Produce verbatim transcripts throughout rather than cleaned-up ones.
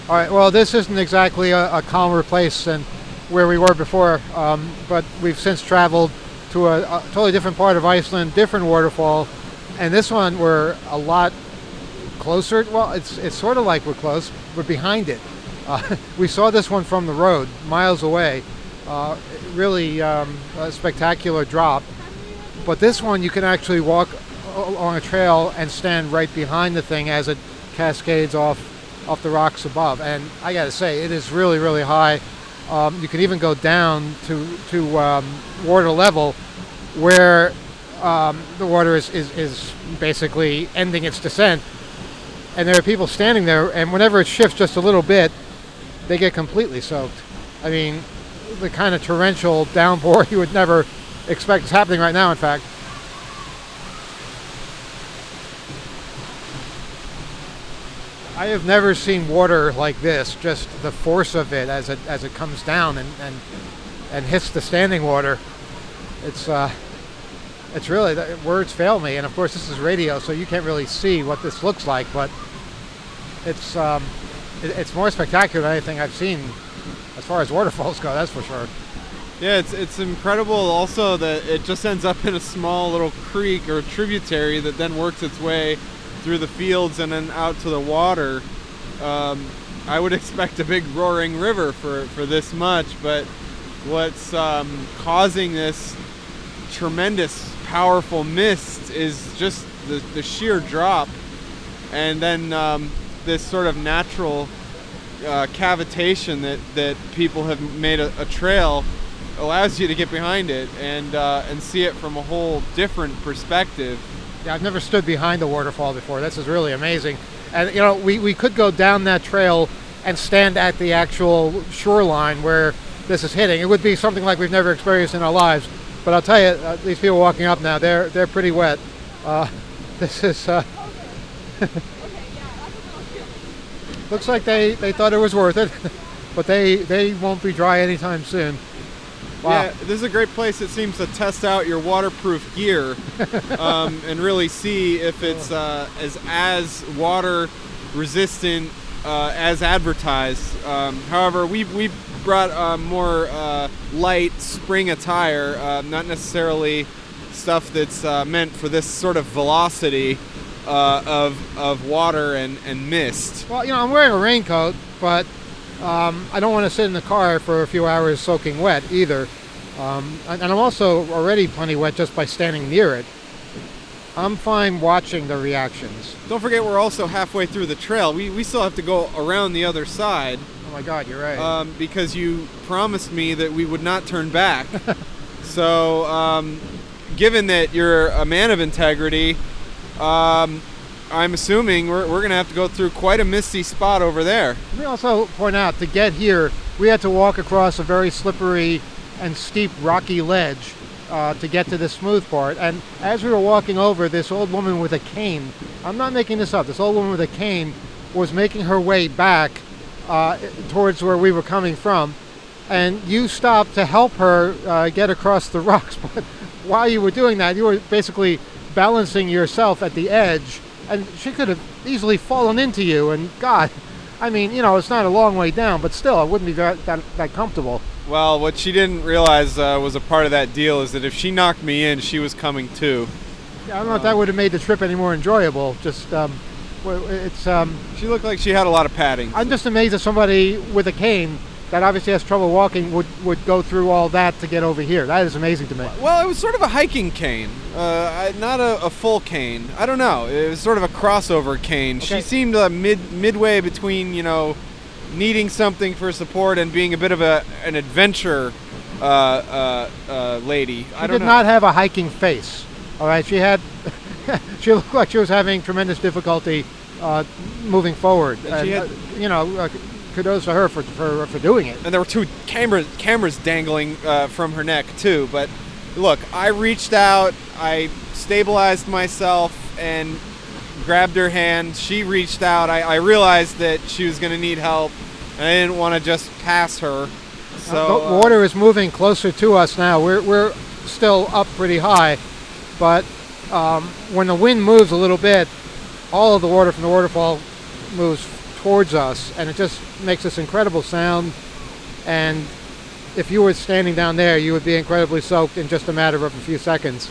All right. Well, this isn't exactly a, a calmer place than where we were before, um, but we've since traveled to a, a totally different part of Iceland, different waterfall, and this one we're a lot closer. Well, it's it's sort of like we're close. We're behind it. Uh, we saw this one from the road, miles away. Uh, really um, a spectacular drop. But this one you can actually walk along a trail and stand right behind the thing as it cascades off off the rocks above. And I gotta say, it is really, really high. Um, you can even go down to to um, water level, where um, the water is, is is basically ending its descent. And there are people standing there, and whenever it shifts just a little bit, they get completely soaked. I mean, the kind of torrential downpour you would never expect is happening right now, in fact. I have never seen water like this, just the force of it as it as it comes down and, and, and hits the standing water. It's uh, it's really, words fail me, and of course this is radio, so you can't really see what this looks like, but it's um, it, it's more spectacular than anything I've seen as far as waterfalls go, that's for sure. Yeah, it's it's incredible also that it just ends up in a small little creek or tributary that then works its way through the fields and then out to the water. Um, I would expect a big roaring river for, for this much, but what's um, causing this tremendous, powerful mist is just the, the sheer drop, and then um, this sort of natural uh, cavitation that, that people have made a, a trail allows you to get behind it and uh, and see it from a whole different perspective. Yeah, I've never stood behind a waterfall before. This is really amazing. And, you know, we, we could go down that trail and stand at the actual shoreline where this is hitting. It would be something like we've never experienced in our lives. But I'll tell you, uh, these people walking up now, they're they're pretty wet. Uh, this is... Uh, looks like they, they thought it was worth it, but they, they won't be dry anytime soon. Wow. Yeah, this is a great place, it seems, to test out your waterproof gear um, and really see if it's uh, as as water resistant uh, as advertised. Um, however, we we brought uh, more uh, light spring attire, uh, not necessarily stuff that's uh, meant for this sort of velocity uh, of of water and, and mist. Well, you know, I'm wearing a raincoat, but Um, I don't want to sit in the car for a few hours soaking wet either. Um, and, and I'm also already plenty wet just by standing near it. I'm fine watching the reactions. Don't forget we're also halfway through the trail. We, we still have to go around the other side. Oh my God, you're right. Um, because you promised me that we would not turn back. So, um, given that you're a man of integrity, um, I'm assuming we're, we're going to have to go through quite a misty spot over there. Let me also point out, to get here, we had to walk across a very slippery and steep rocky ledge uh, to get to the smooth part. And as we were walking over, this old woman with a cane, I'm not making this up, this old woman with a cane was making her way back uh, towards where we were coming from. And you stopped to help her uh, get across the rocks. But while you were doing that, you were basically balancing yourself at the edge, and she could have easily fallen into you. And God, I mean, you know, it's not a long way down, but still, it wouldn't be that, that, that comfortable. Well, what she didn't realize uh, was a part of that deal is that if she knocked me in, she was coming too. Yeah, I don't know um, if that would have made the trip any more enjoyable. Just, um, it's... Um, she looked like she had a lot of padding. I'm just amazed that somebody with a cane that obviously has trouble walking would, would go through all that to get over here. That is amazing to me. Well, it was sort of a hiking cane, uh, not a, a full cane. I don't know. It was sort of a crossover cane. Okay. She seemed uh, mid midway between, you know, needing something for support and being a bit of a an adventure uh, uh, uh, lady. She I don't did know. not have a hiking face. All right, she had. She looked like she was having tremendous difficulty uh, moving forward. And she and, had, uh, you know. Uh, Kudos to her for, for for doing it. And there were two cameras cameras dangling uh, from her neck too. But look, I reached out, I stabilized myself and grabbed her hand. She reached out. I, I realized that she was going to need help, and I didn't want to just pass her. So uh, the water is moving closer to us now. We're we're still up pretty high, but um, when the wind moves a little bit, all of the water from the waterfall moves towards us, and it just makes this incredible sound. And if you were standing down there, you would be incredibly soaked in just a matter of a few seconds.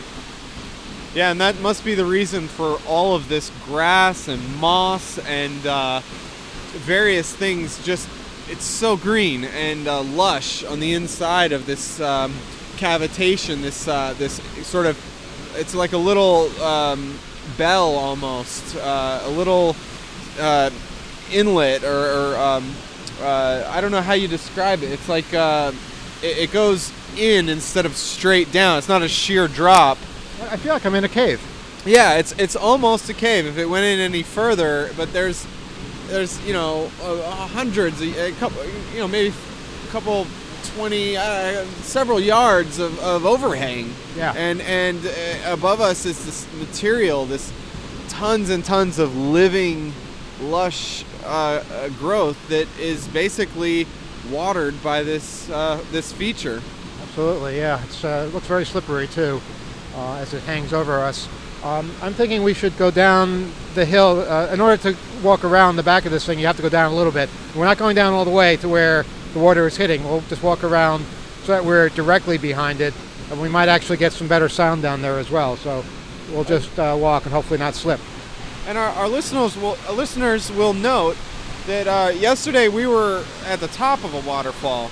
Yeah, and that must be the reason for all of this grass and moss and uh, various things. Just, it's so green and uh, lush on the inside of this um, cavitation, this uh, this sort of, it's like a little um, bell almost, uh, a little uh, inlet or, or um, uh, I don't know how you describe it. It's like uh, it, it goes in instead of straight down. It's not a sheer drop. I feel like I'm in a cave. Yeah, it's it's almost a cave if it went in any further. But there's there's you know uh, hundreds, a, a couple, you know maybe a couple, twenty, uh, several yards of, of overhang. Yeah. And and uh, above us is this material, this tons and tons of living, lush uh, uh, growth that is basically watered by this uh, this feature. Absolutely, yeah. It's, uh, it looks very slippery too. Uh, as it hangs over us. Um, I'm thinking we should go down the hill. Uh, in order to walk around the back of this thing, you have to go down a little bit. We're not going down all the way to where the water is hitting. We'll just walk around so that we're directly behind it, and we might actually get some better sound down there as well. So we'll just uh, walk and hopefully not slip. And our, our listeners will our listeners will note that uh, yesterday we were at the top of a waterfall,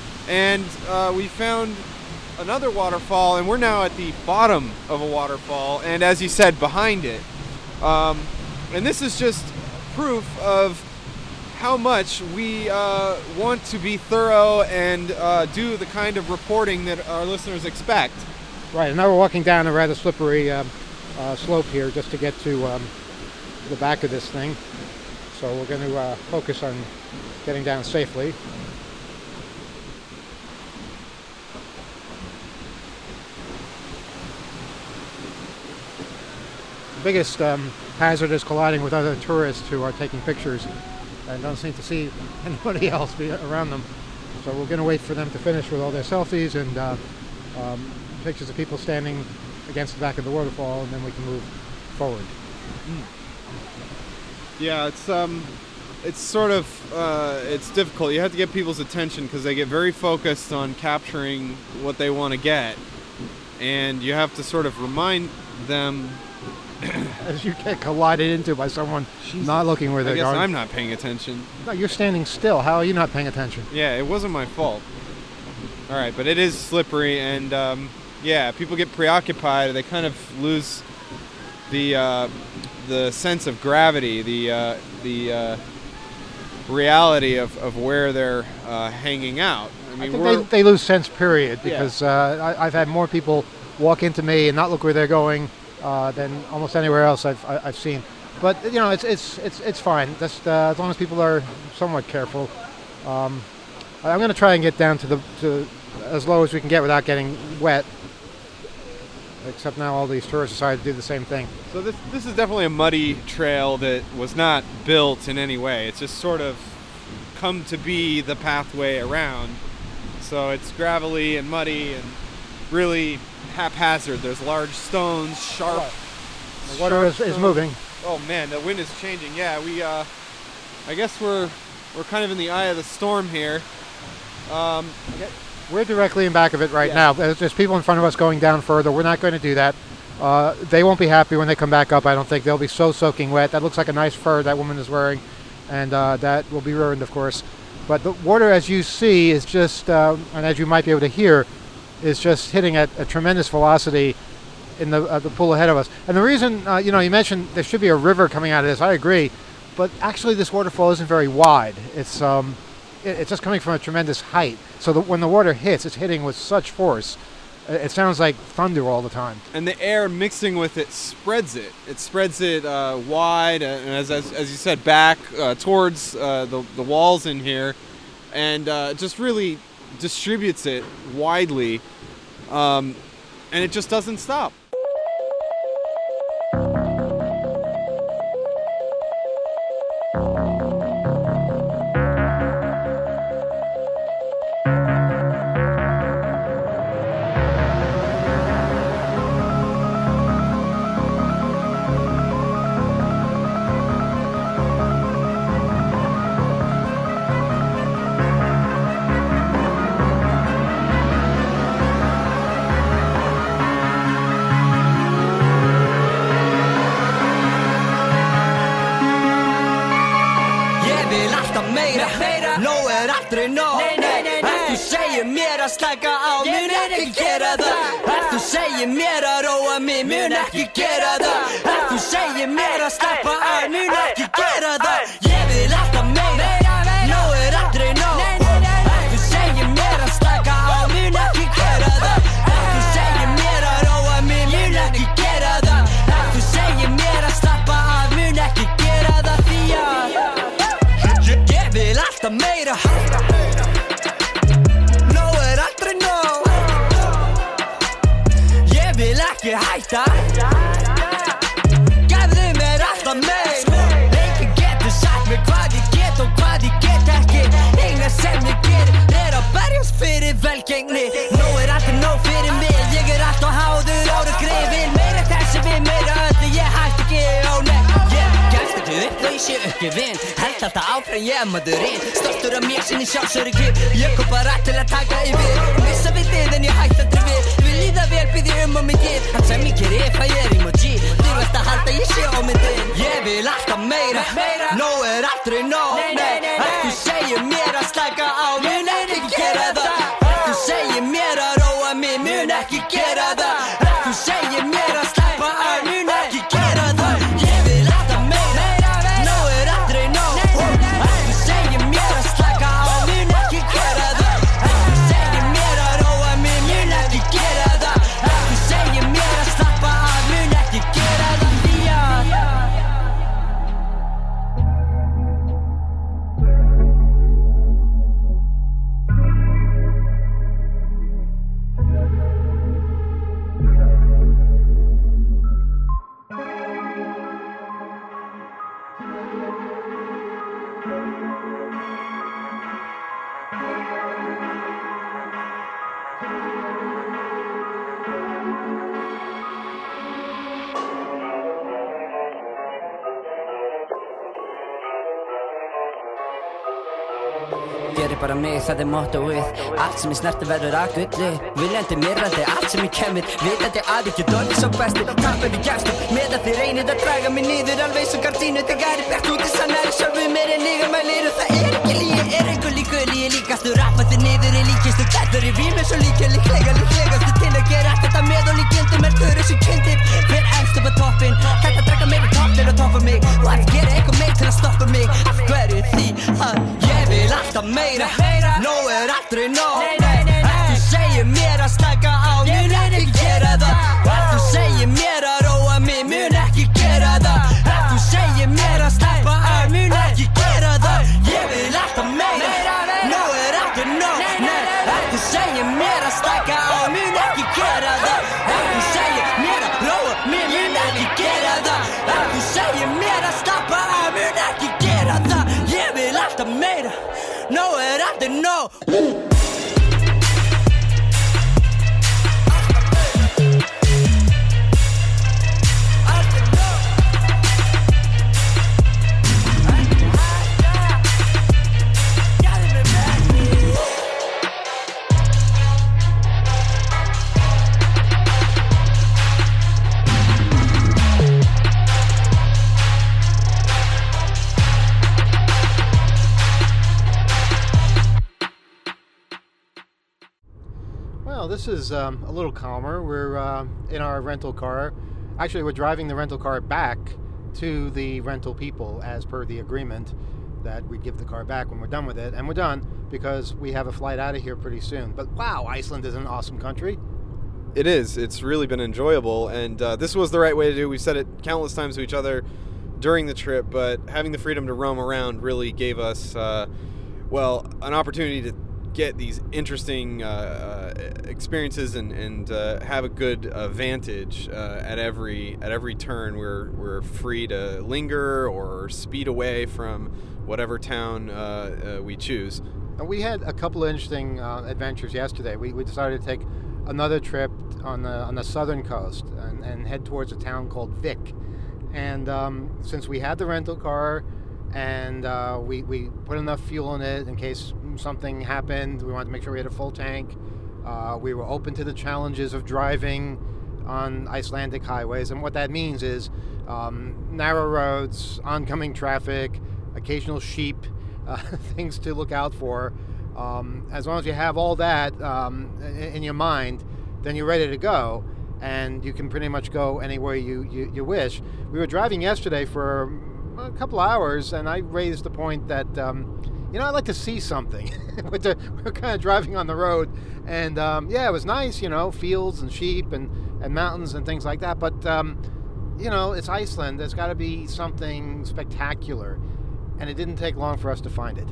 and uh, we found another waterfall, and we're now at the bottom of a waterfall, and as you said, behind it. Um, and this is just proof of how much we uh, want to be thorough and uh, do the kind of reporting that our listeners expect. Right, and now we're walking down a rather slippery um, uh, slope here just to get to um, the back of this thing. So we're going to uh, focus on getting down safely. The biggest um, hazard is colliding with other tourists who are taking pictures and don't seem to see anybody else be around them. So we're going to wait for them to finish with all their selfies and uh, um, pictures of people standing against the back of the waterfall, and then we can move forward. Mm. Yeah, it's um, it's sort of uh, it's difficult. You have to get people's attention because they get very focused on capturing what they want to get, and you have to sort of remind them. As you get collided into by someone Jeez. not looking where they're I guess going. I'm not paying attention. No, you're standing still. How are you not paying attention? Yeah, it wasn't my fault. All right, but it is slippery, and um, yeah, people get preoccupied. They kind of lose the uh, the sense of gravity, the uh, the uh, reality of, of where they're uh, hanging out. I mean, I think we're, they, they lose sense, period, because yeah. uh, I, I've had more people walk into me and not look where they're going uh, than almost anywhere else I've I, I've seen. But you know, it's it's it's it's fine. Just uh, as long as people are somewhat careful. Um, I'm going to try and get down to the to as low as we can get without getting wet. Except now all these tourists decided to do the same thing. So this this is definitely a muddy trail that was not built in any way. It's just sort of come to be the pathway around. So it's gravelly and muddy and really haphazard. There's large stones, sharp. The water is, is moving. Oh man, the wind is changing. Yeah, we. Uh, I guess we're we're kind of in the eye of the storm here. Um, okay. We're directly in back of it right yeah. now. There's, there's people in front of us going down further. We're not going to do that. Uh, they won't be happy when they come back up, I don't think. They'll be so soaking wet. That looks like a nice fur that woman is wearing, and uh, that will be ruined, of course. But the water, as you see, is just, uh, and as you might be able to hear, is just hitting at a tremendous velocity in the, uh, the pool ahead of us. And the reason, uh, you know, you mentioned there should be a river coming out of this. I agree. But actually, this waterfall isn't very wide. It's... Um, It's just coming from a tremendous height. So that when the water hits, it's hitting with such force. It sounds like thunder all the time. And the air mixing with it spreads it. It spreads it uh, wide, and as, as as you said, back uh, towards uh, the the walls in here, and uh, just really distributes it widely, um, and it just doesn't stop. að slaka á, mun ekki gera það. Ef þú segir mér að róa mig, mun ekki gera það. Ef þú segir mér að slappa á, mun ekki gera það. Ég vil alltaf meira, nóg er aldrei nóg. Ef þú segir mér að slaka á, mun ekki gera það. Ef þú segir mér að róa mig, mun ekki gera það. Ef þú segir mér að slappa á, mun ekki gera það. Því að ég vil alltaf meira, nóg er aldrei nóg. Ég vil ekki hætta, gefðu mér alltaf meira. Enginn getur sagt mér hvað ég get og hvað ég get ekki. Eina sem ég gerir er að berjast fyrir velgengni. Nóg er aldrei nóg fyrir mig, ég er alltaf háður ára grifin. Meira þessi við, meira öllu, ég hætti ekki á nefn. Ég gefst ekki upp þegar ég sé ekki vinn. Held alltaf áfram, ég er maðurinn. Stoltur af mér sinni sjálfsöryggi. Ég kom bara til að taka yfir. Missa við þið en ég hætti aldrei við. Vil líða vel, býð ég um á mig gil. Hann sem ég gerir ef að ég er emoji. Þú veist að halda ég sé á mig þinn. Ég vil alltaf meira, nóg er aldrei nóg. Ef þú segir mér að slaka á, mun ekki gera það. Ef þú segir mér að róa mig, mun ekki gera það. Ef þú segir mér að slappa á, mun ekki gera það. Ég vil alltaf meira, nóg er aldrei nóg. Ef þú segir mér að slaka á, mun ekki gera það. Ef þú segir mér að róa mig, mun ekki gera það. Ef þú segir mér að slappa á, mun ekki gera það. Því að Geri bara mig, það er mottoið. Allt sem ég snerti verður að gulli. Viljandi, mirrandi, allt sem ég kemur. Vitandi að ég get orðið svo bestur. Tappið í gæstum, með að þið reynið að draga mig niður. Alveg svo gardínu, þegar ég bært út í sannari. Sjálfu mér en ég mælir og það er ekki lígi. Er einhver líkur, ég er líkastu. Rappa þið niður, ég líkistu. Gæður í vín, svo líka líklega líklegastu. Til að gera allt þetta með og líkjendum. Er þau þessu kindir, hver emst upp á toppin. Þetta draka meiri toppir og toppa mig. Og að gera eitthvað meir til að stoppa mig. Af hverju því að ég vil alltaf meira, nóg er aldrei nóg. Ef þú segir mér að slaka á, mun ekki gera það. Ef þú segir mér að róa mig, mun ekki gera það. Ef þú segir mér að slappa á, mun ekki gera það. Ég vil alltaf meira, nóg er aldrei nóg. Ef þú segir mér að slaka á, mun ekki gera það. Ef þú segir mér að róa mig, mun ekki gera það. Ef þú segir mér að slappa á, mun ekki gera það. Ég vil alltaf meira, nóg er aldrei nóg. Well, this is um, a little calmer. We're uh, in our rental car. Actually, we're driving the rental car back to the rental people as per the agreement that we'd give the car back when we're done with it. And we're done because we have a flight out of here pretty soon. But wow, Iceland is an awesome country. It is. It's really been enjoyable, and uh, this was the right way to do. We've said it countless times to each other during the trip, but having the freedom to roam around really gave us, uh, well, an opportunity to get these interesting uh, experiences and, and uh, have a good uh, vantage uh, at every at every turn. We're we're free to linger or speed away from whatever town uh, uh, we choose. And we had a couple of interesting uh, adventures yesterday. We we decided to take another trip on the on the southern coast and, and head towards a town called Vik. And um, since we had the rental car and uh, we, we put enough fuel in it in case something happened, we wanted to make sure we had a full tank. Uh, we were open to the challenges of driving on Icelandic highways. And what that means is um, narrow roads, oncoming traffic, occasional sheep, uh, things to look out for. Um, as long as you have all that um, in, in your mind, then you're ready to go, and you can pretty much go anywhere you, you, you wish. We were driving yesterday for a couple hours, and I raised the point that, um, you know, I'd like to see something. With the, we're kind of driving on the road, and um, yeah, it was nice, you know, fields and sheep and, and mountains and things like that, but, um, you know, it's Iceland. There's got to be something spectacular, and it didn't take long for us to find it.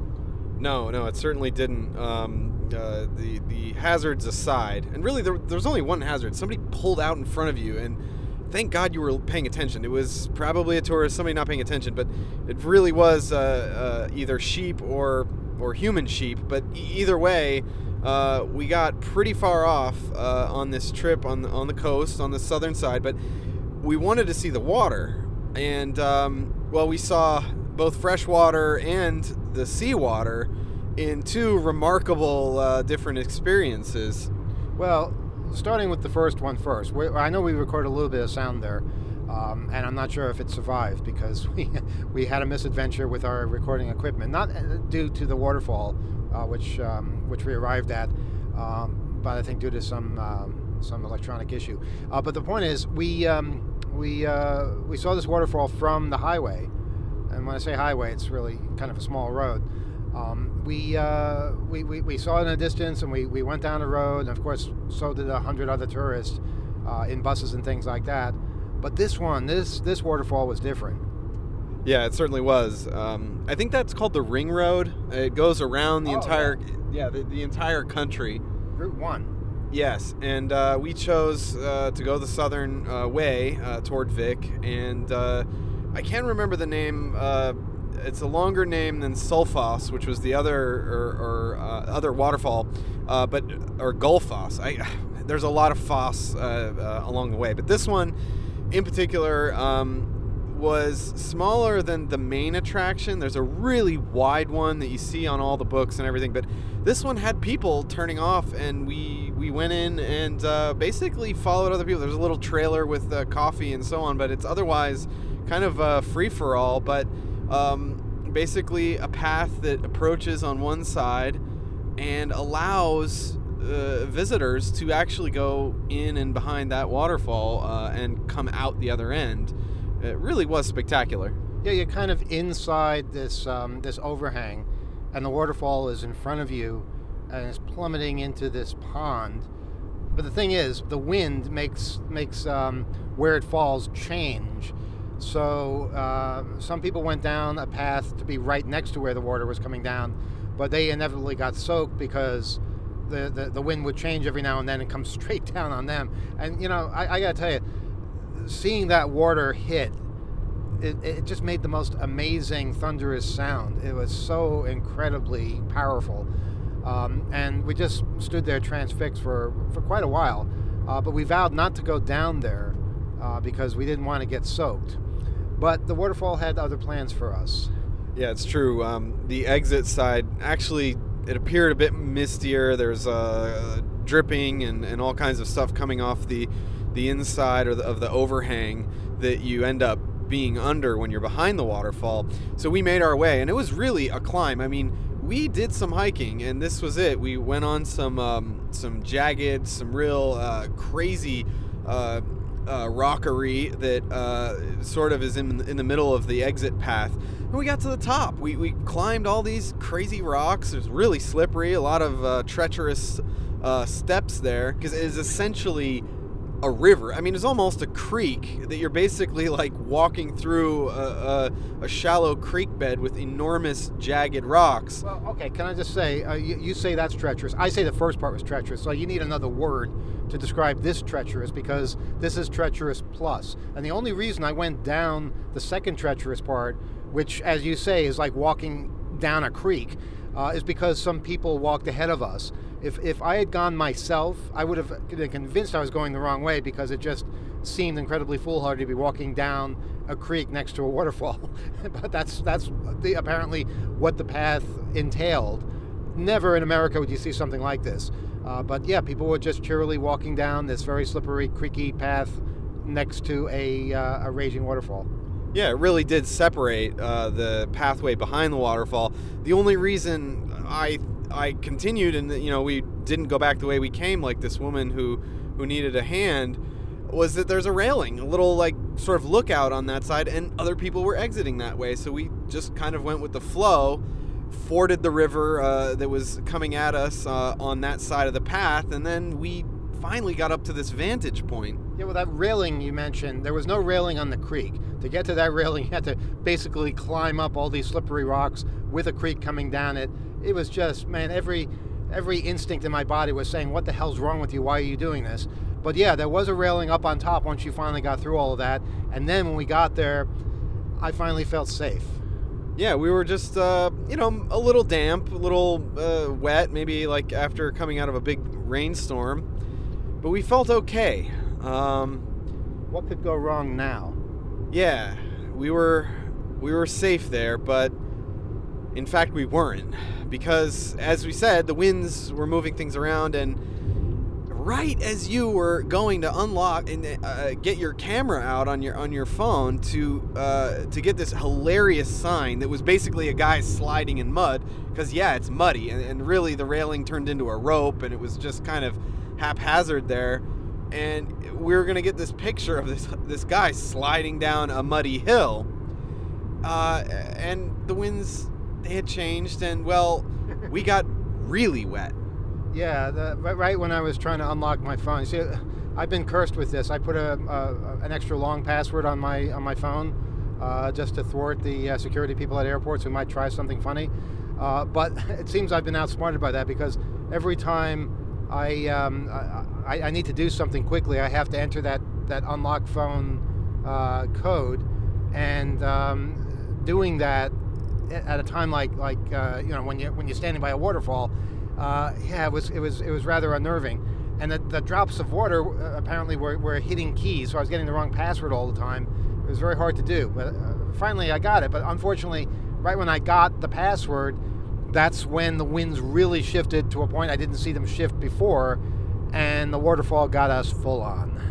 No, no, it certainly didn't. Um, uh, the the hazards aside, and really there, there was only one hazard. Somebody pulled out in front of you, and thank God you were paying attention. It was probably a tourist, somebody not paying attention, but it really was uh, uh, either sheep or or human sheep. But e- either way, uh, we got pretty far off uh, on this trip on the, on the coast, on the southern side. But we wanted to see the water, and um, well, we saw both freshwater and the seawater in two remarkable uh, different experiences. Well, starting with the first one first. We, I know we recorded a little bit of sound there, um, and I'm not sure if it survived because we we had a misadventure with our recording equipment, not due to the waterfall, uh, which um, which we arrived at, um, but I think due to some um, some electronic issue. Uh, but the point is, we um, we uh, we saw this waterfall from the highway. And when I say highway, it's really kind of a small road. Um, we, uh, we, we we saw it in the distance, and we, we went down the road, and of course, so did a hundred other tourists uh, in buses and things like that. But this one, this this waterfall was different. Yeah, it certainly was. Um, I think that's called the Ring Road. It goes around the Oh, entire, yeah, the, the entire country. Route one. Yes, and uh, we chose uh, to go the southern uh, way uh, toward Vic, and uh, I can't remember the name. Uh, it's a longer name than Sulfos, which was the other or, or uh, other waterfall, uh, but or Gullfoss. I there's a lot of foss uh, uh, along the way, but this one in particular um, was smaller than the main attraction. There's a really wide one that you see on all the books and everything, but this one had people turning off, and we we went in and uh, basically followed other people. There's a little trailer with uh, coffee and so on, but it's otherwise kind of uh, free-for-all, but um, basically a path that approaches on one side and allows uh, visitors to actually go in and behind that waterfall uh, and come out the other end. It really was spectacular. Yeah, you're kind of inside this um, this overhang, and the waterfall is in front of you, and it's plummeting into this pond. But the thing is, the wind makes makes um, where it falls change. So uh, some people went down a path to be right next to where the water was coming down, but they inevitably got soaked because the, the, the wind would change every now and then and come straight down on them. And, you know, I, I got to tell you, seeing that water hit, it, it just made the most amazing thunderous sound. It was so incredibly powerful. Um, and we just stood there transfixed for, for quite a while. Uh, but we vowed not to go down there uh, because we didn't want to get soaked. But the waterfall had other plans for us. Yeah, it's true. Um, the exit side, actually, it appeared a bit mistier. There's uh, dripping and, and all kinds of stuff coming off the the inside or the, of the overhang that you end up being under when you're behind the waterfall. So we made our way, and it was really a climb. I mean, we did some hiking, and this was it. We went on some um, some jagged, some real uh, crazy uh, uh, rockery that uh, sort of is in in the middle of the exit path. And we got to the top. We we climbed all these crazy rocks. It was really slippery. A lot of uh, treacherous uh, steps there because it is essentially a river. I mean, it's almost a creek that you're basically like walking through a, a, a shallow creek bed with enormous jagged rocks. Well, okay, can I just say, uh, you, you say that's treacherous. I say the first part was treacherous, so you need another word to describe this treacherous because this is treacherous plus. And the only reason I went down the second treacherous part, which, as you say, is like walking down a creek, uh, is because some people walked ahead of us. If if I had gone myself, I would have been convinced I was going the wrong way because it just seemed incredibly foolhardy to be walking down a creek next to a waterfall. But that's that's the, apparently what the path entailed. Never in America would you see something like this. Uh, but yeah, people were just cheerily walking down this very slippery, creaky path next to a uh, a raging waterfall. Yeah, it really did separate uh, the pathway behind the waterfall. The only reason I I continued, and you know, we didn't go back the way we came, like this woman who who needed a hand, was that there's a railing, a little like sort of lookout on that side, and other people were exiting that way. So we just kind of went with the flow, forded the river uh, that was coming at us uh, on that side of the path, and then we finally got up to this vantage point. Yeah, well, that railing you mentioned, there was no railing on the creek. To get to that railing, you had to basically climb up all these slippery rocks with a creek coming down it. It was just, man, every every instinct in my body was saying, what the hell's wrong with you? Why are you doing this? But yeah, there was a railing up on top once you finally got through all of that. And then when we got there, I finally felt safe. Yeah, we were just, uh, you know, a little damp, a little uh, wet, maybe like after coming out of a big rainstorm. But we felt okay. Um, what could go wrong now? Yeah, we were we were safe there, but in fact we weren't, because as we said, the winds were moving things around, and right as you were going to unlock and uh, get your camera out on your on your phone to uh, to get this hilarious sign that was basically a guy sliding in mud, because yeah, it's muddy, and, and really the railing turned into a rope, and it was just kind of haphazard there. And we were gonna get this picture of this this guy sliding down a muddy hill, uh, and the winds, they had changed, and well, we got really wet. Yeah, the, right when I was trying to unlock my phone. See, I've been cursed with this. I put a, a an extra long password on my on my phone uh, just to thwart the uh, security people at airports who might try something funny. Uh, but it seems I've been outsmarted by that, because every time I, um, I I need to do something quickly, I have to enter that that unlock phone uh, code, and um, doing that at a time like like uh, you know, when you when you're standing by a waterfall, uh, yeah, it was it was it was rather unnerving, and the, the drops of water uh, apparently were, were hitting keys, so I was getting the wrong password all the time. It was very hard to do, but uh, finally I got it. But unfortunately, right when I got the password, that's when the winds really shifted to a point I didn't see them shift before, and the waterfall got us full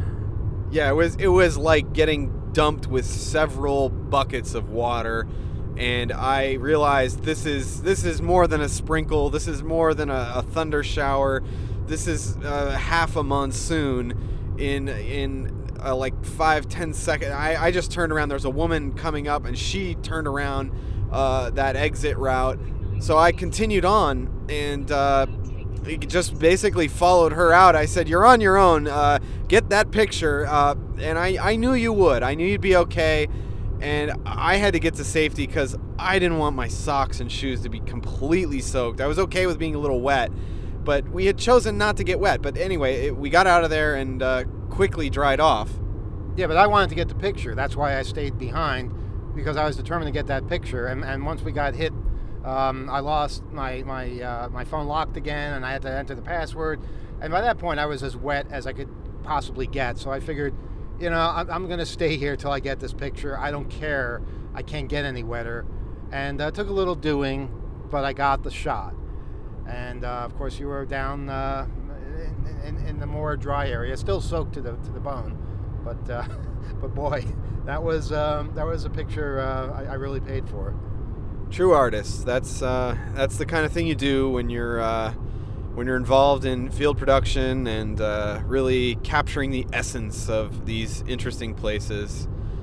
on. Yeah, it was it was like getting dumped with several buckets of water, and I realized this is this is more than a sprinkle. This is more than a, a thunder shower. This is uh, half a monsoon in in uh, like five ten seconds. I, I just turned around. There's a woman coming up, and she turned around uh, that exit route. So I continued on, and uh, just basically followed her out. I said, "You're on your own. Uh, get that picture." Uh, and I, I knew you would. I knew you'd be okay. And I had to get to safety because I didn't want my socks and shoes to be completely soaked. I was okay with being a little wet, but we had chosen not to get wet. But anyway, it, we got out of there and uh, quickly dried off. Yeah, but I wanted to get the picture. That's why I stayed behind, because I was determined to get that picture. And, and once we got hit, Um, I lost my my uh, my phone locked again, and I had to enter the password. And by that point, I was as wet as I could possibly get. So I figured, you know, I'm, I'm going to stay here till I get this picture. I don't care. I can't get any wetter. And uh, it took a little doing, but I got the shot. And uh, of course, you were down uh, in, in, in the more dry area, still soaked to the to the bone. But uh, but boy, that was um, that was a picture uh, I, I really paid for. True artists. That's uh, that's the kind of thing you do when you're uh, when you're involved in field production and uh, really capturing the essence of these interesting places.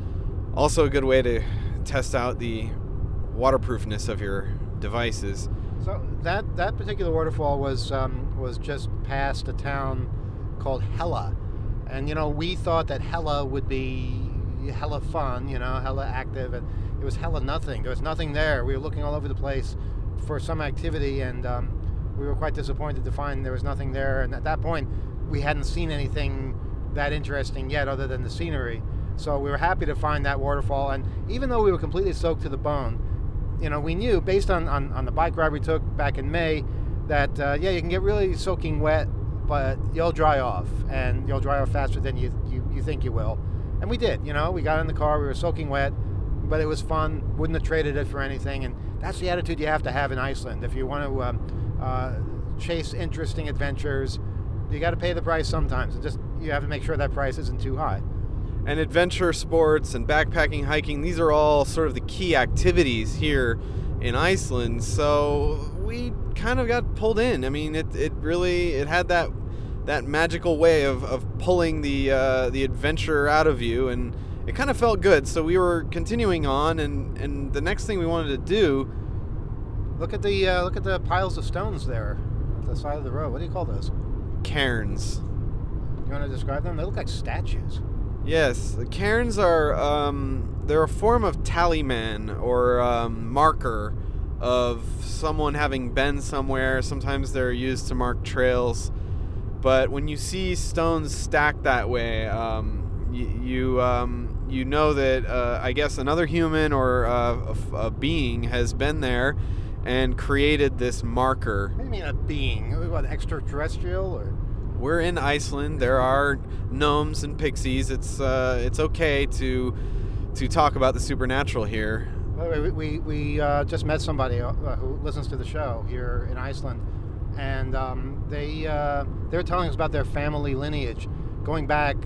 Also, a good way to test out the waterproofness of your devices. So that that particular waterfall was um, was just past a town called Hella, and you know, we thought that Hella would be hella fun, you know, hella active, and it was hella nothing. There was nothing there. We were looking all over the place for some activity, and um, we were quite disappointed to find there was nothing there. And at that point, we hadn't seen anything that interesting yet other than the scenery. So we were happy to find that waterfall, and even though we were completely soaked to the bone, you know, we knew based on, on, on the bike ride we took back in May that, uh, yeah, you can get really soaking wet, but you'll dry off, and you'll dry off faster than you, you, you think you will. And we did, you know, we got in the car, we were soaking wet, but it was fun, wouldn't have traded it for anything, and that's the attitude you have to have in Iceland. If you want to um, uh, chase interesting adventures, you got to pay the price sometimes, and just, you have to make sure that price isn't too high. And adventure sports and backpacking, hiking, these are all sort of the key activities here in Iceland, so we kind kind of got pulled in. I mean, it it really it had that that magical way of, of pulling the uh, the adventure out of you, and it kind of felt good. So we were continuing on, and, and the next thing we wanted to do. Look at the uh, look at the piles of stones there, at the side of the road. What do you call those? Cairns. You want to describe them? They look like statues. Yes, the cairns are um, they're a form of talisman or um, marker of someone having been somewhere. Sometimes they're used to mark trails, but when you see stones stacked that way, um, you you, um, you know that uh, I guess another human or uh, a, a being has been there and created this marker. What do you mean a being? What, extraterrestrial or? We're in Iceland. There are gnomes and pixies. It's uh, it's okay to to talk about the supernatural here. We we, we uh, just met somebody uh, who listens to the show here in Iceland, and um, they uh, they're telling us about their family lineage going back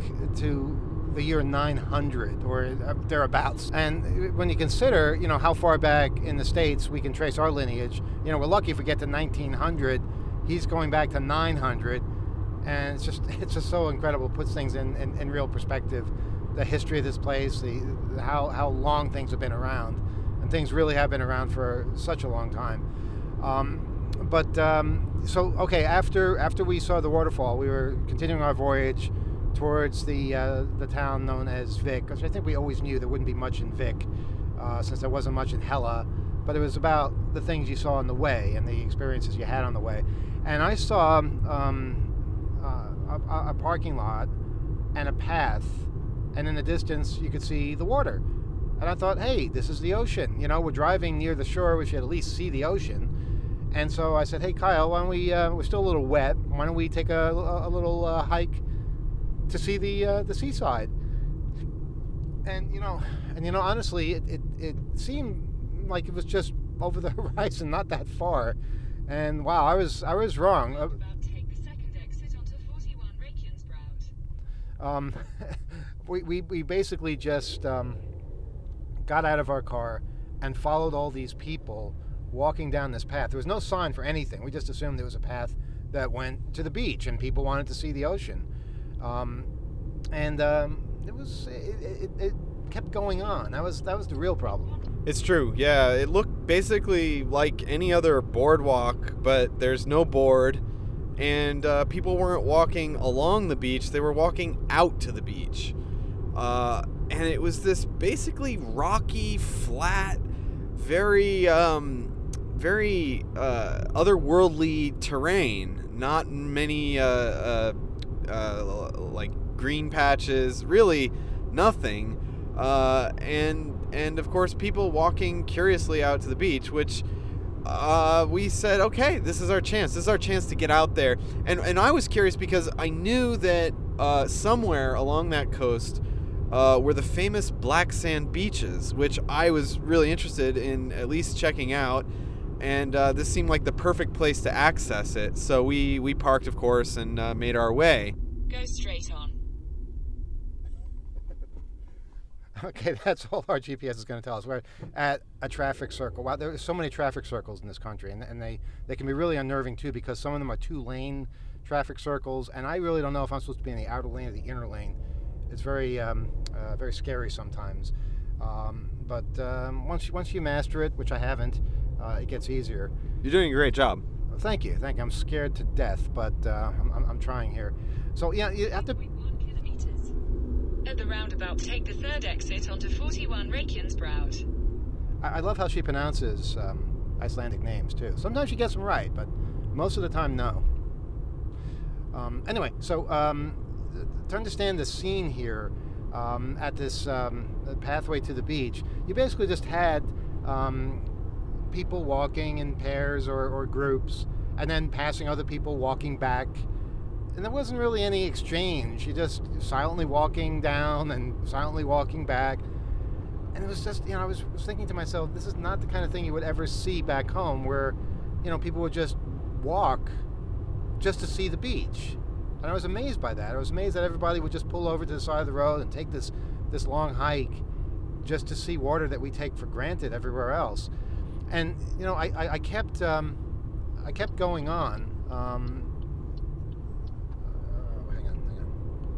to the year nine hundred or thereabouts. And when you consider, you know, how far back in the States we can trace our lineage, you know, we're lucky if we get to nineteen hundred. He's going back to nine hundred. And it's just it's just so incredible. It puts things in, in, in real perspective. The history of this place, the how how long things have been around, and things really have been around for such a long time. Um, but um, so okay, after after we saw the waterfall, we were continuing our voyage towards the uh, the town known as Vik, because I think we always knew there wouldn't be much in Vik, uh, since there wasn't much in Hella. But it was about the things you saw on the way and the experiences you had on the way. And I saw. Um, Uh, a, a parking lot and a path, and in the distance you could see the water, and I thought, hey, this is the ocean. You know, we're driving near the shore, we should at least see the ocean. And so I said, hey Kyle, why don't we uh, we're still a little wet, why don't we take a, a, a little uh, hike to see the uh, the seaside. And you know and you know honestly it, it, it seemed like it was just over the horizon, not that far. And wow, I was I was wrong. Uh, Um, we, we, we basically just um, got out of our car and followed all these people walking down this path. There was no sign for anything. We just assumed there was a path that went to the beach and people wanted to see the ocean. Um, and um, it was it, it, it kept going on. That was that was the real problem. It's true. Yeah, it looked basically like any other boardwalk, but there's no board. And uh, people weren't walking along the beach, they were walking out to the beach. Uh, and it was this basically rocky, flat, very, um, very uh, otherworldly terrain. Not many, uh, uh, uh, like, green patches, really nothing. Uh, and, and, of course, people walking curiously out to the beach, which... Uh, we said, okay, this is our chance. This is our chance to get out there. And and I was curious because I knew that uh, somewhere along that coast uh, were the famous black sand beaches, which I was really interested in at least checking out. And uh, this seemed like the perfect place to access it. So we, we parked, of course, and uh, made our way. Go straight on. Okay, that's all our G P S is going to tell us. We're at a traffic circle. Wow, there are so many traffic circles in this country, and, and they, they can be really unnerving too, because some of them are two-lane traffic circles, and I really don't know if I'm supposed to be in the outer lane or the inner lane. It's very um, uh, very scary sometimes. Um, but um, once you, once you master it, which I haven't, uh, it gets easier. You're doing a great job. Thank you, thank you. I'm scared to death, but uh, I'm, I'm, I'm trying here. So yeah, you have to. At the roundabout, take the third exit onto forty-one Reykjanesbrod. I, I love how she pronounces um, Icelandic names too. Sometimes she gets them right, but most of the time, no. Um, anyway, so um, to understand the scene here um, at this um, pathway to the beach, you basically just had um, people walking in pairs or, or groups, and then passing other people walking back. And there wasn't really any exchange. You just silently walking down and silently walking back. And it was just, you know, I was, was thinking to myself, this is not the kind of thing you would ever see back home, where, you know, people would just walk just to see the beach. And I was amazed by that. I was amazed that everybody would just pull over to the side of the road and take this, this long hike just to see water that we take for granted everywhere else. And, you know, I, I, I kept... Um, I kept going on. Um, uh, hang on, hang on.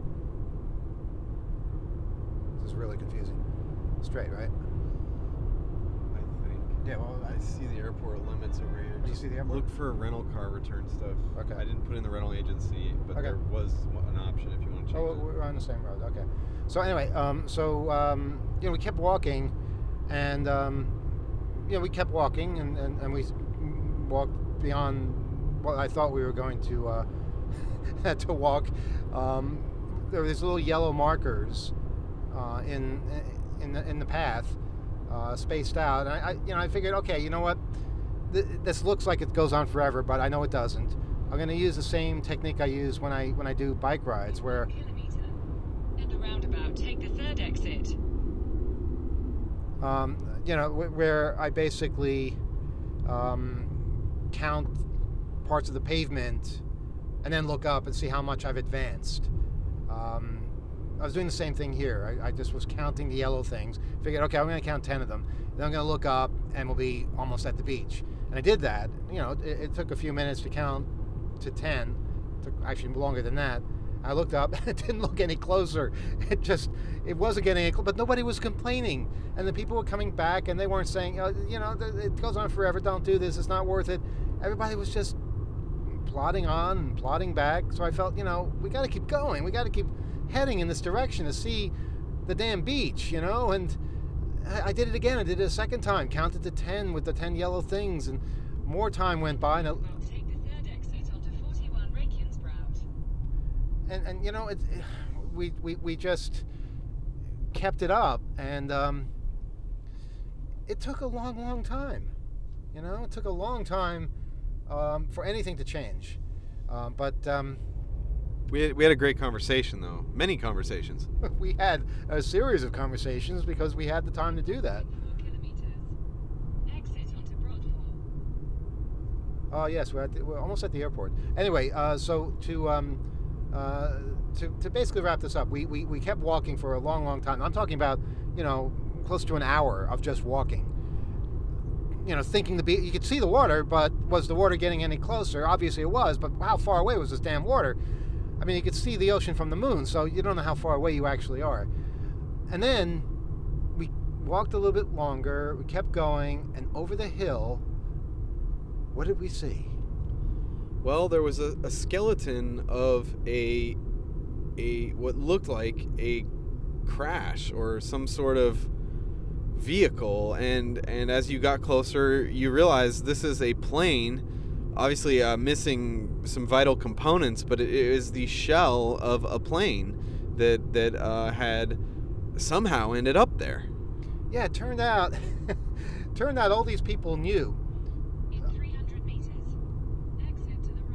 This is really confusing. Straight, right? I think. Yeah, well, I see the airport limits over here. Do you see the airport? Look for rental car return stuff. Okay. I didn't put in the rental agency, but Okay. there was an option if you want to check. Oh, we're on the same road. Okay. So anyway, um, so um, you know, we kept walking, and um, you know, we kept walking, and, and, and we walked beyond what I thought we were going to uh, to walk. Um, there were these little yellow markers uh, in in the in the path, uh, spaced out, and I, I you know I figured, okay, you know what, Th- this looks like it goes on forever, but I know it doesn't. I'm going to use the same technique I use when I when I do bike rides, where Kilometer. At the roundabout, take the third exit. um, you know wh- where I basically um, count parts of the pavement and then look up and see how much I've advanced. Um, I was doing the same thing here. I, I just was counting the yellow things. Figured, okay, I'm going to count ten of them. Then I'm going to look up and we'll be almost at the beach. And I did that. You know, it, it took a few minutes to count to ten. It took actually longer than that. I looked up and it didn't look any closer. It just, it wasn't getting any closer, but nobody was complaining. And the people were coming back and they weren't saying, oh, you know, it goes on forever, don't do this, it's not worth it. Everybody was just plodding on and plodding back. So I felt, you know, we got to keep going. We got to keep heading in this direction to see the damn beach, you know. And I, I did it again. I did it a second time. Counted to ten with the ten yellow things, and more time went by. And, it, Well, take the third exit onto forty-one Reykjanesbrauch. and, and you know, it, we, we we just kept it up, and um, it took a long, long time. You know, it took a long time um, for anything to change. Um, but um, We had, we had a great conversation, though. Many conversations. we had a series of conversations because we had the time to do that. Four kilometers. Exit onto Broadmoor. Oh yes, we're, at the, we're almost at the airport. Anyway, uh, so to, um, uh, to to basically wrap this up, we, we, we kept walking for a long, long time. I'm talking about, you know, close to an hour of just walking. You know, thinking the be- you could see the water, but was the water getting any closer? Obviously it was, but how far away was this damn water? I mean, you could see the ocean from the moon, so you don't know how far away you actually are. And then we walked a little bit longer, we kept going, and over the hill, what did we see? Well, there was a, a skeleton of a a what looked like a crash or some sort of vehicle, and and as you got closer, you realized this is a plane, obviously uh, missing some vital components, but it is the shell of a plane that that uh, had somehow ended up there. Yeah, it turned out, turned out all these people knew. In three hundred meters. Exit to the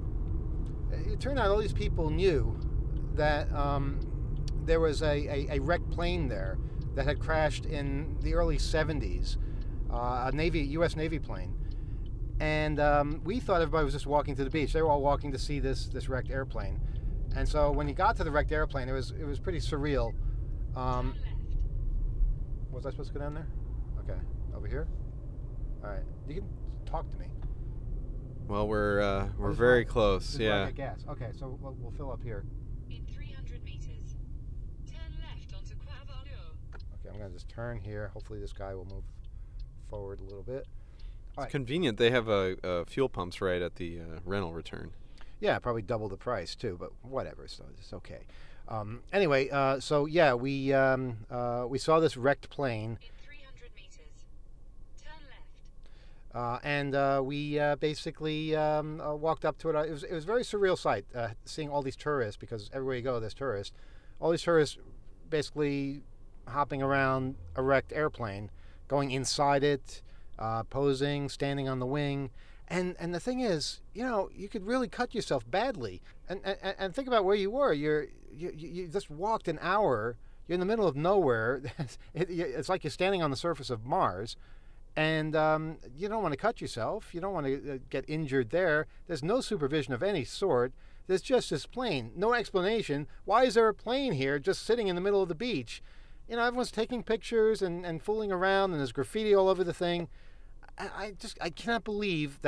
right. It turned out all these people knew that um, there was a, a, a wrecked plane there that had crashed in the early seventies, uh, a Navy, U S Navy plane. And um, we thought everybody was just walking to the beach. They were all walking to see this this wrecked airplane. And so when you got to the wrecked airplane, it was it was pretty surreal. Um, Turn left. was I supposed to go down there? Okay, over here. All right, you can talk to me. Well, we're uh, we're this is very where- close. This is where I Yeah. get gas. Okay, so we'll, we'll fill up here. In three hundred meters. Turn left onto Quavalur. Okay, I'm gonna just turn here. Hopefully this guy will move forward a little bit. All It's right. convenient. They have a, uh fuel pumps right at the uh, rental return. Yeah, probably double the price too, but whatever. So it's okay. Um, anyway, uh, so yeah, we um, uh, we saw this wrecked plane, In three hundred meters. Turn left. uh, and uh, we uh, basically um, uh, walked up to it. It was it was a very surreal sight, uh, seeing all these tourists, because everywhere you go, there's tourists. All these tourists basically hopping around a wrecked airplane, going inside it, uh, posing, standing on the wing. And and the thing is, you know, you could really cut yourself badly. And and, and think about where you were. You're you, you just walked an hour. You're in the middle of nowhere. it, it's like you're standing on the surface of Mars, and um, you don't want to cut yourself. You don't want to get injured there. There's no supervision of any sort. There's just this plane. No explanation. Why is there a plane here just sitting in the middle of the beach? You know, everyone's taking pictures and, and fooling around, and there's graffiti all over the thing. I, I just I cannot believe that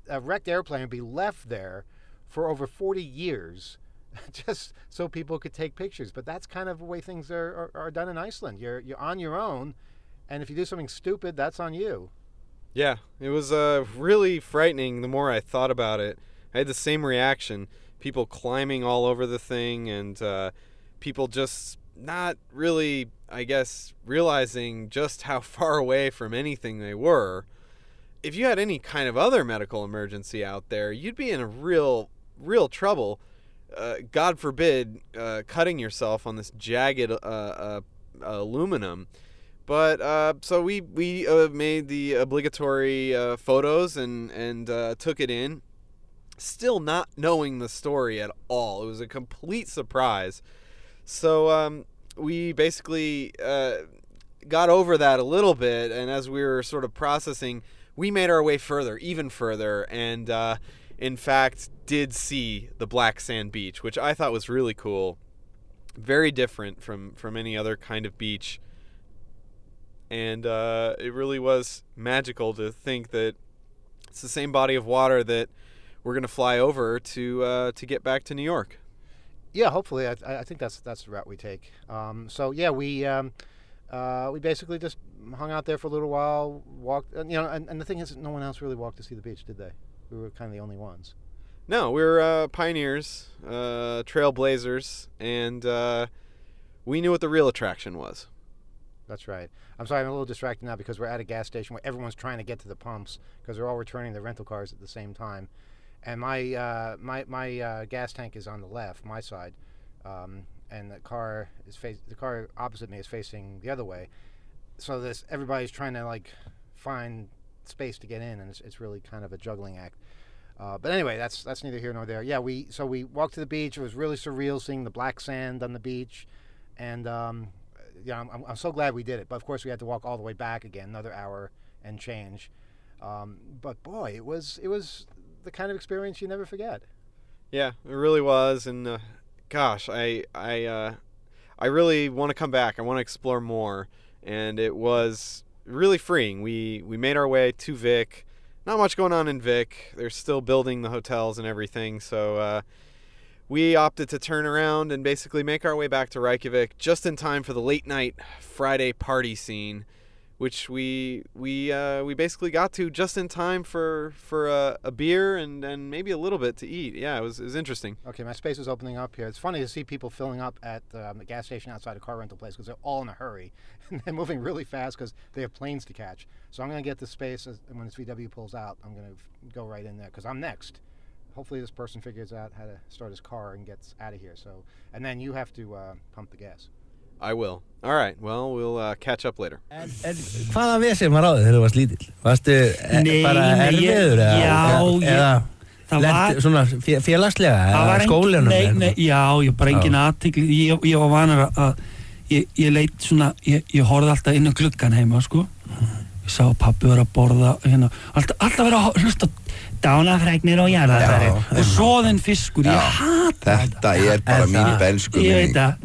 a wrecked airplane would be left there for over forty years just so people could take pictures. But that's kind of the way things are, are, are done in Iceland. You're you're on your own, and if you do something stupid, that's on you. Yeah, it was uh, really frightening the more I thought about it. I had the same reaction. People climbing all over the thing, and uh, people just not really, I guess, realizing just how far away from anything they were. If you had any kind of other medical emergency out there, you'd be in a real, real trouble. Uh, God forbid, uh, cutting yourself on this jagged uh, uh, aluminum. But uh, so we we uh, made the obligatory uh, photos and and uh, took it in, still not knowing the story at all. It was a complete surprise. So um, we basically uh, got over that a little bit, and as we were sort of processing, we made our way further, even further, and uh, in fact did see the Black Sand Beach, which I thought was really cool, very different from from any other kind of beach. And uh, it really was magical to think that it's the same body of water that we're going to fly over to uh, to get back to New York. Yeah, hopefully. I, I think that's that's the route we take. Um, so yeah, we um, uh, we basically just hung out there for a little while, walked. And, you know, and, and the thing is, no one else really walked to see the beach, did they? We were kind of the only ones. No, we were uh, pioneers, uh, trailblazers, and uh, we knew what the real attraction was. That's right. I'm sorry, I'm a little distracted now because we're at a gas station where everyone's trying to get to the pumps because they're all returning their rental cars at the same time. And my uh, my my uh, gas tank is on the left, my side, um, and the car is face the car opposite me is facing the other way. So this everybody's trying to like find space to get in, and it's it's really kind of a juggling act. Uh, but anyway, that's that's neither here nor there. Yeah, we so we walked to the beach. It was really surreal seeing the black sand on the beach, and. Um, Yeah, I'm, I'm so glad we did it. But of course, we had to walk all the way back again, another hour and change. Um, but boy, it was it was the kind of experience you never forget. Yeah, it really was. And uh, gosh, I I uh, I really want to come back. I want to explore more. And it was really freeing. We we made our way to Vic. Not much going on in Vic. They're still building the hotels and everything. So. Uh, We opted to turn around and basically make our way back to Reykjavik just in time for the late night Friday party scene, which we we uh, we basically got to just in time for for a, a beer and, and maybe a little bit to eat. Yeah, it was it was interesting. Okay, my space is opening up here. It's funny to see people filling up at um, the gas station outside a car rental place because they're all in a hurry and they're moving really fast because they have planes to catch. So I'm going to get the space as, and when this V W pulls out, I'm going to go right in there because I'm next. Hopefully this person figures out how to start his car and gets out of here. So, and then you have to uh, pump the gas. I will. All right. Well, we'll uh, catch up later. En, en hvaða vesen var á þig þegar þú varst lítill? Varstu nei, bara erfiður? Já, eða lent svona félagslega eða skólanum? Nei, nei, já, ég bara engin athygli. Ég, ég var vanur að ég, ég leit svona, ég, ég horfði alltaf inn á gluggan heima, sko. Ég sá pabbi vera að borða hérna, alltaf, alltaf vera að hlusta dánafregnir og jarðarfari og soðinn fiskur, ég hata þetta. Þetta er bara mín bensku minni. Ég veit það.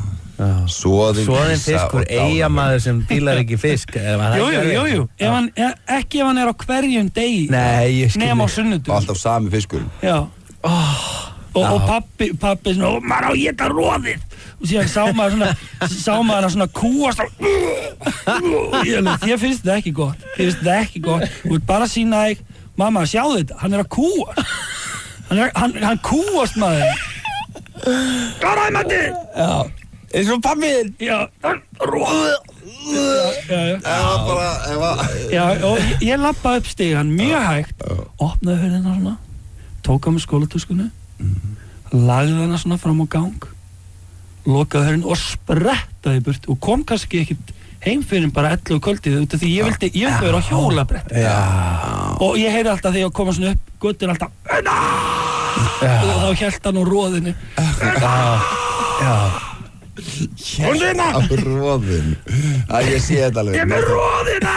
Soðinn fiskur, eigamaður sem dílar ekki fisk. Jú, jú, jú, jú. Ef hann, ekki ef hann er á hverjum degi. Nei, ég skil. Nema á sunnudum. Alltaf sami fiskurinn. Já. Og, og pabbi, pabbi svona, maður á að éta roðið. Og síðan sá maður svona, sá maður hann svona kúast og ég finnst þetta ekki gott. Ég finnst þetta ekki gott. Þú ert bara að sýna þig, mamma, sjáðu þetta, hann er að kúa. Hann, er, hann, hann kúast maður. Kláraði mætti! Já, eins og pabbiðinn. Já, roðið. Já, já. Eða bara, eða... Já, og ég, ég labbaði upp stigann mjög hægt, opnaði hurðina svona, tók á mig skólatöskunni, lagði hana svona fram á gang, lokaði hurðin og sprettaði burt og kom kannski ekkert heim fyrir bara ellefu kvöldið út af því ég vildi, ég vildi vera á hjólabretti. Já. Og ég heyrði alltaf þegar ég kom svona upp göttin alltaf Unna! Og þá hélt hann á roðinu. Já. Já. Hundina! Á roðinu. Að ég sé þetta alveg. Ég er með roðina!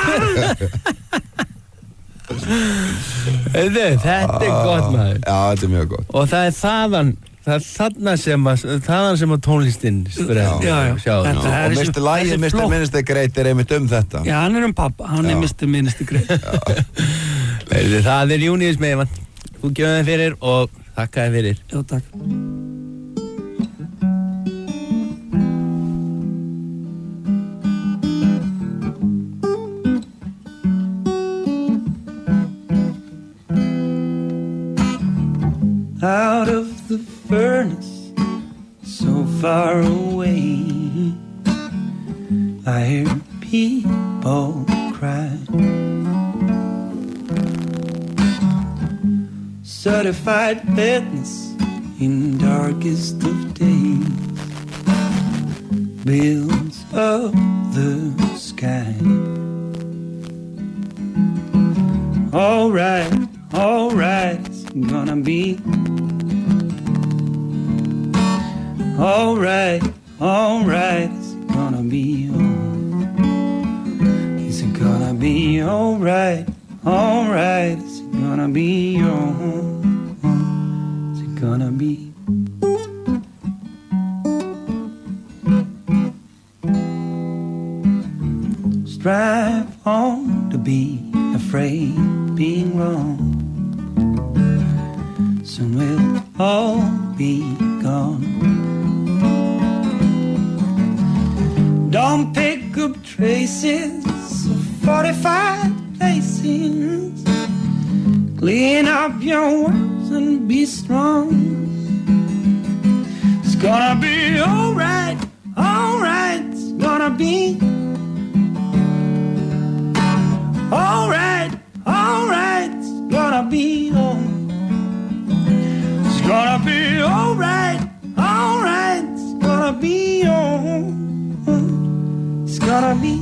Þetta er gott maður. Já, þetta er mjög gott. Og það er þaðan, það er þarna sem að, þaðan sem að tónlistinn spreður. Já, já. Sjáðu. Og mister Lagið, mister Minister Great er einmitt um þetta. Já, hann er um pappa, hann er mister Minister Great. Verði, það er Júníus Meiman. Þú gefur þeim fyrir og þakka þeim fyrir. Já, takk. Out of the furnace, so far away, I hear people cry. Certified madness in darkest of days builds up the sky. All right, all right, it's gonna be all right, all right, it's gonna be all. It's gonna be all right, all right, it's gonna be all. It's gonna be. Strive on to be afraid being wrong. Soon we'll all be gone. Don't pick up traces of forty-five places. Clean up your words and be strong. It's gonna be alright, alright, it's gonna be alright, alright, it's gonna be all. It's gonna be alright, alright, it's gonna be all. It's gonna be.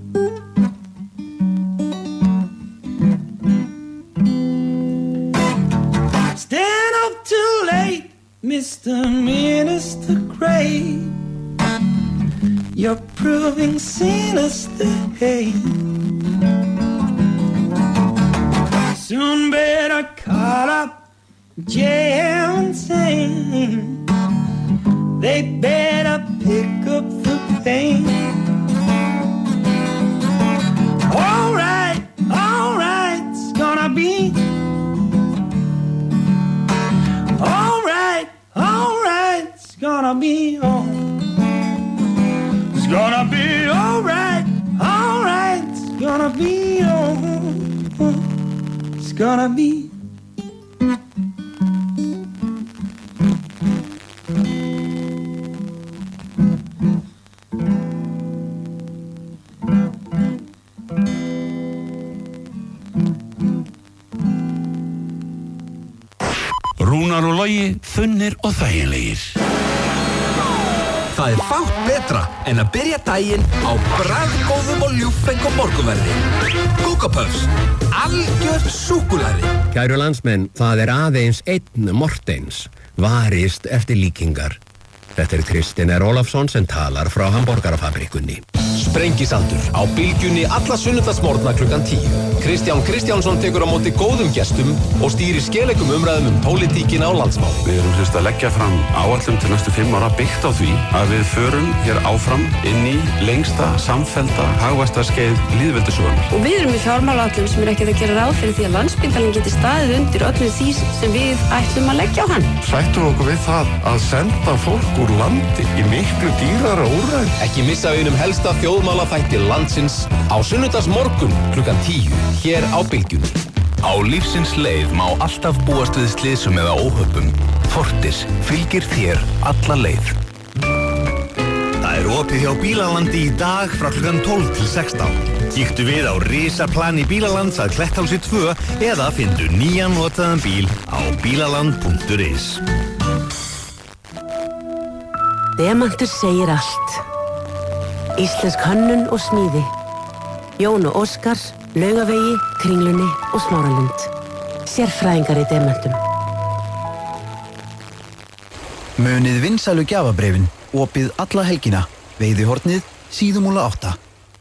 Stand up too late, Mister Minister Gray. You're proving sinister hate. Soon better call up jail and sing. They better pick up the pain. All right, all right, it's gonna be. All right, all right, it's gonna be all. It's gonna be all right, all right, it's gonna be all. It's gonna be. Rúnar og Logi, þunnir og þægilegir. Það er fátt betra en að byrja daginn á bragðgóðum og ljúffengum morgunverði. Kókó Puffs, algjör súkkulaði. Kæru landsmenn, það er aðeins einn Mortens, varist eftir líkingar. Þetta er Kristinn R. Ólafsson sem talar frá hamborgarafabrikunni. Sprengisandur á bylgjunni alla sunnudagsmorgna klukkan tíu. Kristján Kristjánsson tekur á móti góðum gestum og stýrir skelekum umræðum um pólitíkina og landsmál. Við erum fyrst að leggja fram áætlun til næstu fimm ára byggt á því að við förum hér áfram inn í lengsta, samfellda, hagvaxtarskeið lýðveldissögunnar. Og við erum í fjármálaáætlun sem er ekkert að gera ráð fyrir því að Landspítalinn geti staðið undir öllu því sem við ætlum að leggja á hann. Sættum okkur við það að senda fólk úr landi í miklu dýrara úrræði. Ekki missa einum helsta þjóðmálaþætti landsins á sunnudagsmorgun klukkan tíu hér á bylgjunni. Á lífsins leið má alltaf búast við slysum eða óhöppum. Fortis fylgir þér alla leið. Það er opið hjá Bílalandi í dag frá klukkan tólf til sextán. Kíktu við á risaplan í Bílalands að Kletthálsi tvö eða fyndu nýjan notaðan bíl á bílaland punktur is. Demantur segir allt. Íslensk hönnun og smíði. Jón og Óskar, Laugavegi, Kringlunni og Smáralund. Sérfræðingar í demantum. Munið vinsælu gjafabréfin, opið alla helgina. Veiðihornið, Síðumúla átta.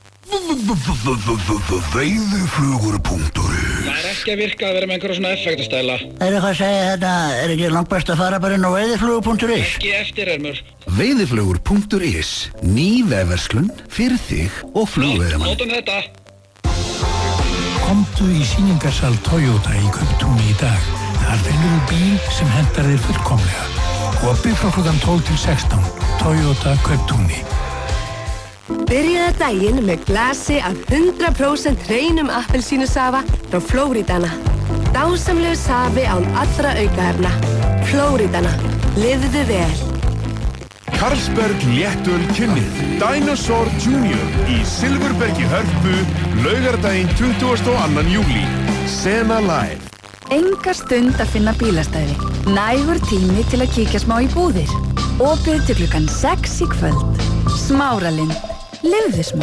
Veiðiflugur punktur is. Það er ekki að virka að vera með einhverja svona effektastæla. Er eitthvað að segja þetta, er ekki langt best að fara bara inn á veiðiflugur punktur is? Ekki eftirhermur. Veiðiflugur punktur is. Ný vefverslun fyrir þig og flugveiðimann. Notum þetta. Komdu Komdu í sýningarsal Toyota í Kauptúni í dag. Þar finnur þú bíl sem hentar þér fullkomlega. Opið frá klukkan tólf til sextán. Toyota Kauptúni. Byrjaðu daginn með glasi af hundrað prósent hreinum appelsínusafa frá Flórídana. Dásamlegu safi án allra aukaefna. Flórídana. Lifðu vel. Carlsberg léttöl kynnið Dinosaur Junior í Silfurbergi Hörpu laugardaginn tuttugasta og annan júlí. Sena Live. Enga stund að finna bílastæði. Nægur tími til að kíkja smá í búðir. Opið til klukkan sex í kvöld. Smáralind. Lifðu smá.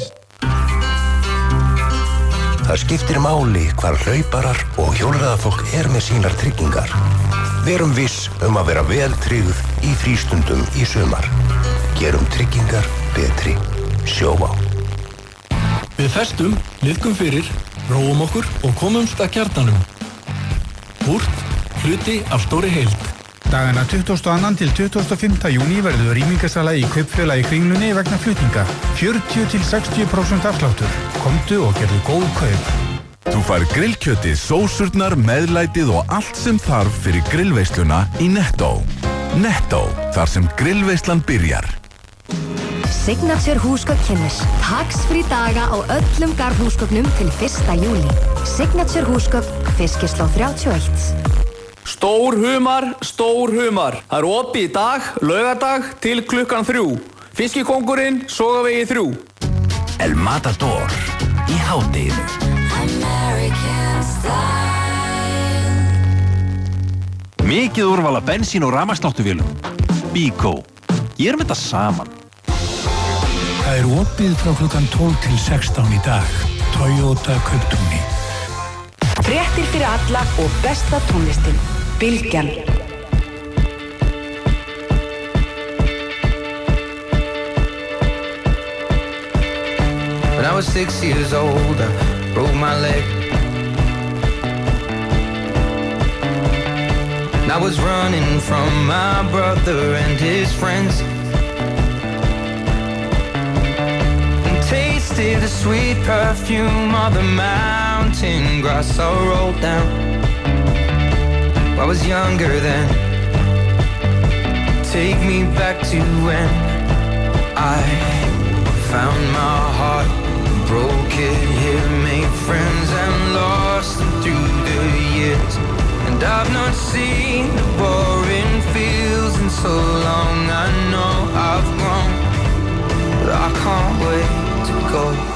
Það skiptir máli hvar hlauparar og hjólreiðafólk er með sínar tryggingar. Verum viss um að vera vel tryggð í frístundum í sumar. Gerum tryggingar betri. Sjóvá. Við festum, liðkum fyrir, róum okkur og komumst að kjarnanum. Húrt, hluti af stóri heild. Dagana tuttugasta og annan til tuttugasta og fimmta júní verður rýmingasala í Kaupfélagi Kringlunni vegna flutninga. fjörutíu til sextíu prósent afsláttur. Komdu og gerðu góð kaup. Þú fær grillkjötið, sósurnar, meðlætið og allt sem þarf fyrir grillveisluna í Netto. Netto, þar sem grillveislan byrjar. Signature húsgögn kynnis. Tax-free daga á öllum garðhúsgögnum til fyrsta júlí. Signature húsgögn, Fiskislóð þrjátíu og eitt. Stór humar, stór humar. Það er opið í dag, laugardag, til klukkan þrjú. Fiskikóngurinn, Sogavegi þrjú. El Matador í hádeginu. Mikið úrval af bensín- og rafmagnsnáttuvélum. Bíkó. Gerum þetta saman. Það er opið frá klukkan tólf til sextán í dag. Toyota Kauptúni. Fréttir fyrir alla og besta tónlistin. Bylgjan. When I was six years old, I broke my leg. And I was running from my brother and his friends. And tasted the sweet perfume of the mountain grass I rolled down. I was younger then. Take me back to when I found my heart, broke it here, made friends and lost them through the years. And I've not seen the boring fields in so long. I know I've grown, but I can't wait to go.